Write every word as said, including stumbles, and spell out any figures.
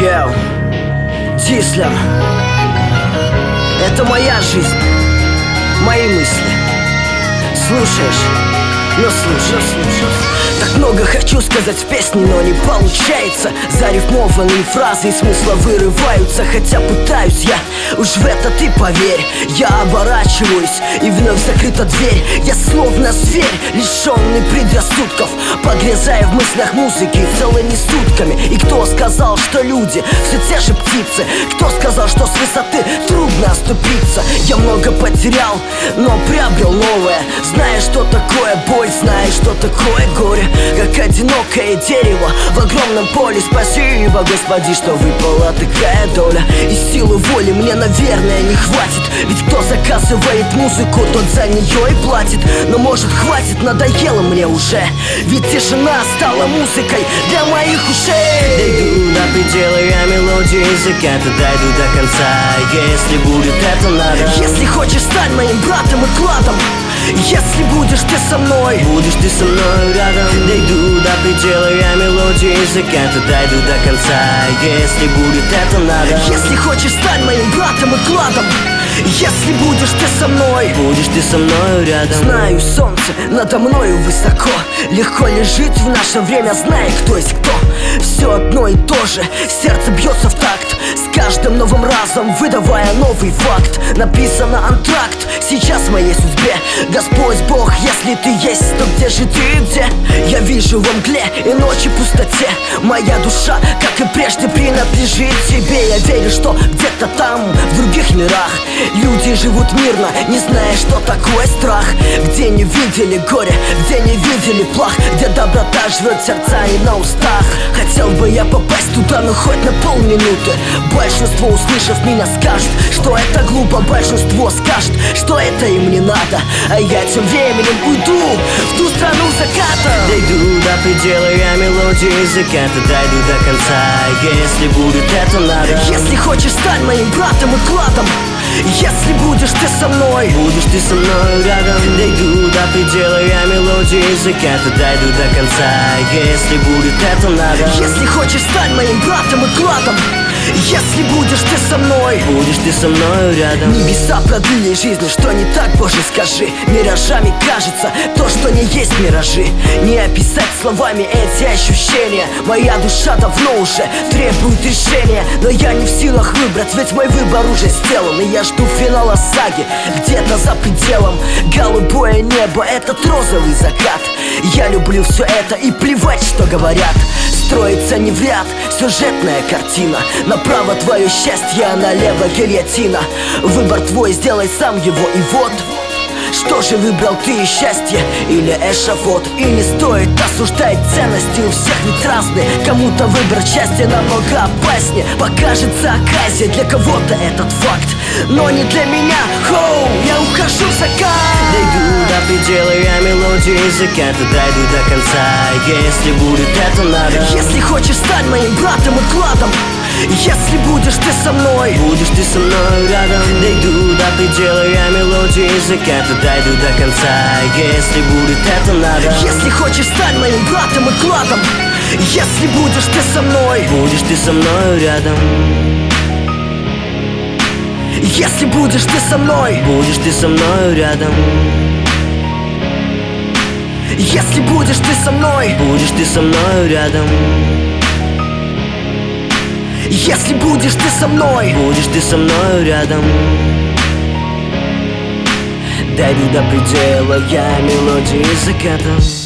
Йоу, Дислям. Это моя жизнь, мои мысли. Слушаешь? Ну слушай, слушай. Так много хочу сказать в песне, но не получается. Зарифмованные фразы и смысла вырываются. Хотя пытаюсь я, уж в это ты поверь. Я оборачиваюсь, и вновь закрыта дверь. Я словно зверь, лишенный предрассудков, погрязая в мыслях музыки целыми сутками. И кто сказал, что люди все те же птицы? Кто сказал, что с высоты трудно оступиться? Я много потерял, но приобрел новое. Зная, что такое боль, зная, что такое горе, как одинокое дерево в огромном поле. Спасибо, Господи, что выпала такая доля. И силы воли мне, наверное, не хватит. Ведь кто заказывает музыку, тот за нее и платит. Но может хватит, надоело мне уже. Ведь тишина стала музыкой для моих ушей. Дойду до предела я мелодии заката, дойду до конца, если будет это надо. Если хочешь стать моим братом и кладом, если будешь ты со мной, будешь ты со мной рядом. Дойду до предела я мелодии заката, дойду до конца, если будет это надо. Если хочешь стать моим братом и кладом, если будешь ты со мной, будешь ты со мной рядом. Знаю, солнце надо мною высоко, легко ли жить в наше время, зная, кто есть кто. Все одно и то же, сердце бьется в такт, с каждым новым разом выдавая новый факт. Написано антракт сейчас в моей судьбе. Господь Бог, если ты есть, то где же ты и где? Я вижу во мгле и ночи пустоте. Моя душа, как и прежде, принадлежит тебе. Я верю, что где-то там, в других мирах, люди живут мирно, не зная, что такое страх. Где не видели горе, где не видели плах, где доброта живет сердца и на устах. Хотел бы я попасть туда, но хоть на полминуты. Большинство, услышав меня, скажет, что это глупо. Большинство скажет, что это им не надо. А я тем временем уйду в ту страну заката. Дойду до предела я мелодии заката, дойду до конца, если будет это надо. Если хочешь стать моим братом и кладом, если будешь ты со мной, будешь ты со мной рядом. Дойду до предела я мелодии заката, дойду до конца, если будет это надо. Если хочешь стать моим братом и кладом, если будешь ты со мной, будешь ты со мной рядом. Небеса продлили жизнь, что не так, Боже, скажи. Миражами кажется то, что не есть миражи. Не описать словами эти ощущения. Моя душа давно уже требует решения, но я не в силах выбрать, ведь мой выбор уже сделан. И я жду финала саги, где-то за пределом. Голубое небо, этот розовый закат. Я люблю все это и плевать, что говорят. Строится не в ряд сюжетная картина. Направо твое счастье, а налево гильотина. Выбор твой, сделай сам его, и вот. Что же выбрал ты, счастье или эшафот? И не стоит осуждать ценности, у всех ведь разные. Кому-то выбор счастья намного опаснее, покажется оказия, для кого-то этот факт, но не для меня. Хоу, я ухожу в закат. Дойду до предела я мелодии заката, дойду до конца, если будет это надо. Если хочешь стать моим братом и кладом, если будешь ты со мной, будешь ты со мной рядом. Дойду до предела я мелодии заката, дойду до конца, если будет это надо. Если хочешь стать моим братом и кладом, если будешь ты со мной, будешь ты со мной рядом. Если будешь ты со мной, будешь ты со мной рядом. Если будешь ты со мной, будешь ты со мной рядом. Если будешь ты со мной, будешь ты со мной рядом. Дойду до предела я мелодии заката.